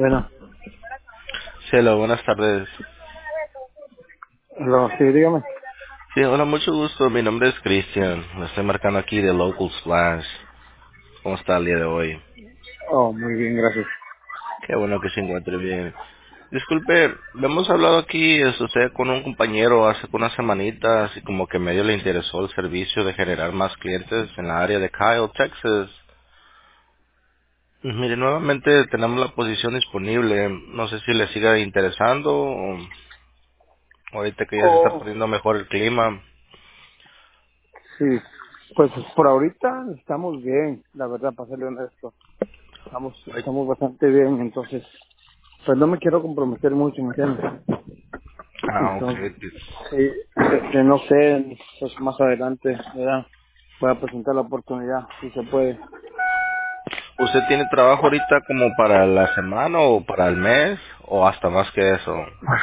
Bueno, Sí, hola, buenas tardes. sí, dígame. Sí, hola, mucho gusto. Mi nombre es Cristian. Me estoy marcando aquí de Local Splash. ¿Cómo está el día de hoy? Oh, muy bien, gracias. Qué bueno que se encuentre bien. Disculpe, hemos hablado aquí, usted con un compañero hace unas semanitas y como que medio le interesó el servicio de generar más clientes en la área de Kyle, Texas. Mire, nuevamente tenemos la posición disponible. No sé si le siga interesando o ahorita que ya se está Oh, poniendo mejor el clima. sí. Pues por ahorita estamos bien, la verdad, para serle honesto. Estamos bastante bien, entonces, pues no me quiero comprometer mucho, ¿me entiendes? Ah, Entonces, ok. sí, no sé, pues más adelante, ¿verdad? Voy a presentar la oportunidad, si se puede. ¿Usted tiene trabajo ahorita como para la semana o para el mes o hasta más que eso?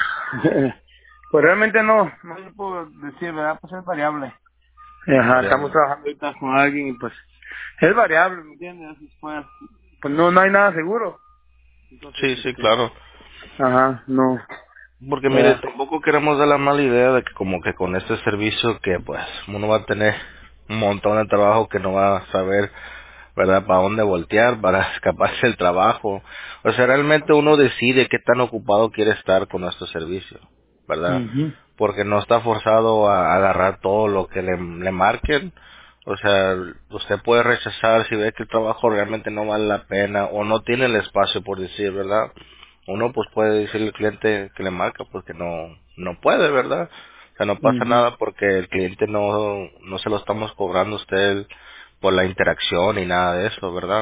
Pues realmente no le puedo decir, ¿verdad? Pues es variable. Es Ajá, estamos variable. trabajando ahorita con alguien y pues es variable, ¿me entiendes? Pues no hay nada seguro. Entonces, Sí, sí, claro. ajá, no, Porque mire, ¿verdad? tampoco queremos dar la mala idea de que como que con este servicio que pues uno va a tener un montón de trabajo que no va a saber, ¿verdad? Para dónde voltear, para escaparse del trabajo. O sea, realmente uno decide qué tan ocupado quiere estar con nuestro servicio, ¿verdad? Mhm. Porque no está forzado a agarrar todo lo que le marquen. O sea, usted puede rechazar si ve que el trabajo realmente no vale la pena o no tiene el espacio por decir, ¿verdad? Uno pues puede decirle al cliente que le marca porque no puede, ¿verdad? O sea, no pasa Mhm. nada porque el cliente no se lo estamos cobrando a usted por la interacción ni nada de eso, ¿verdad?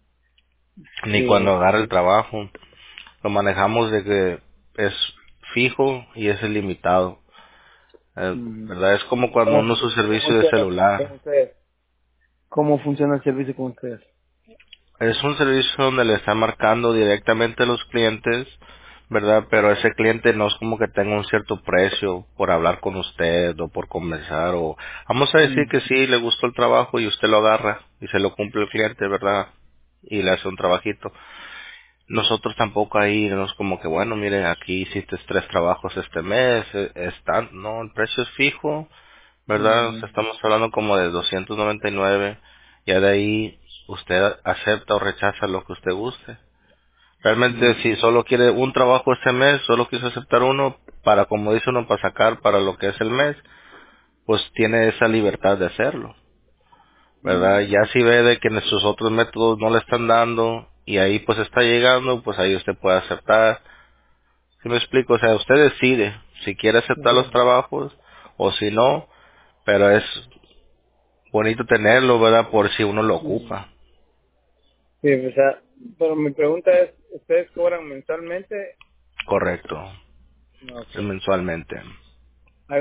Ni cuando Sí. agarra el trabajo. Lo manejamos de que es fijo y es ilimitado. Mhm. ¿Verdad? Es como cuando uno su ¿Cómo servicio de funciona con celular. ustedes? ¿Cómo funciona el servicio con ustedes? Es un servicio donde le está marcando directamente a los clientes, ¿verdad? Pero ese cliente no es como que tenga un cierto precio por hablar con usted o por conversar o vamos a decir que Mhm. sí le gustó el trabajo y usted lo agarra y se lo cumple el cliente, ¿verdad? Y le hace un trabajito. Nosotros tampoco ahí no es como que bueno, mire, aquí hiciste 3 trabajos este mes, no, el precio es fijo, ¿verdad? O sea, Mhm. estamos hablando como de 299, ya de ahí usted acepta o rechaza lo que usted guste. Realmente si Mhm. solo quiere un trabajo este mes, solo quiso aceptar uno para, como dice uno, para sacar para lo que es el mes, pues tiene esa libertad de hacerlo, ¿verdad? Mhm. Ya si ve de que nuestros otros métodos no le están dando y ahí pues está llegando, pues ahí usted puede aceptar. ¿Sí me explico? O sea, usted decide si quiere aceptar los Sí. trabajos o si no, pero es bonito tenerlo, ¿verdad? Por si uno lo Mhm. ocupa. Sí, o sea, pero mi pregunta es, ¿ustedes cobran mensualmente? Correcto. No, Es ok. mensualmente. ¿Hay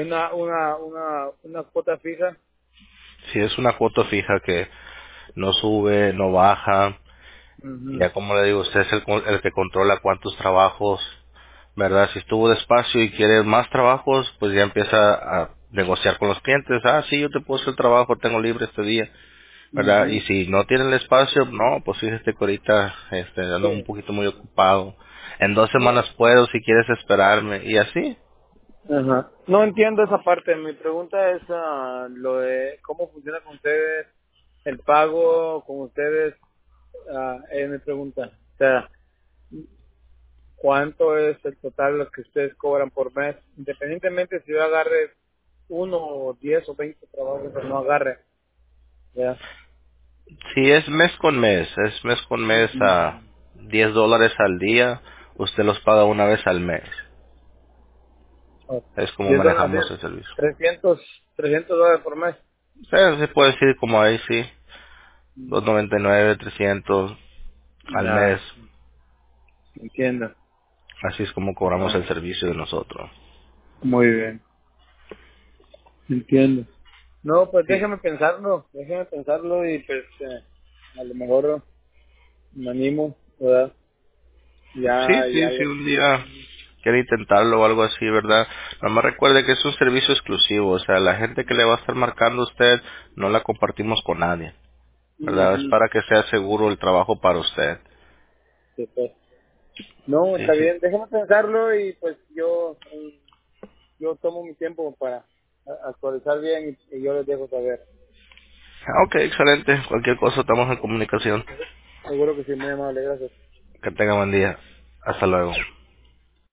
una cuota fija? Si es una cuota fija que no sube, no baja, Mhm. ya como le digo, usted es el que controla cuántos trabajos, ¿verdad? Si estuvo despacio y quiere más trabajos, pues ya empieza a negociar con los clientes. Ah, sí, yo te puedo hacer el trabajo, tengo libre este día, ¿verdad? Y Mhm. si no tiene el espacio, no, pues fíjate que ahorita ando un Sí. poquito muy ocupado. En 2 semanas No. puedo si quieres esperarme. Y así. Ajá. No entiendo esa parte. Mi pregunta es lo de cómo funciona con ustedes el pago con ustedes. Es mi pregunta. O sea, ¿cuánto es el total lo que ustedes cobran por mes? Independientemente si yo agarre 1 o 10 o 20 trabajos o no agarre. ¿Ya? Si es mes con mes, es mes con mes a $10 al día, usted los paga una vez al mes. Ok. Es como 10 dólares al manejamos día. el servicio. 300 $300 por mes. Se puede decir como ahí, sí, 299, 300 al mes. Ya, entiendo. Así es como cobramos Ah, el servicio de nosotros. muy bien. Entiendo. No, pues Sí, déjeme pensarlo y pues a lo mejor me animo, ¿verdad? sí, Ya, sí, ya sí, le... un día quiere intentarlo o algo así, ¿verdad? Nada más recuerde que es un servicio exclusivo, o sea, la gente que le va a estar marcando a usted no la compartimos con nadie, ¿verdad? Es Ujú. para que sea seguro el trabajo para usted. Sí, pues. No, Sí, está sí. bien, déjame pensarlo y pues yo tomo mi tiempo para actualizar bien y yo les dejo saber. Ah, ok, excelente. Cualquier cosa estamos en comunicación. Seguro que sí, muy amable, gracias. Que tenga buen día. Hasta luego.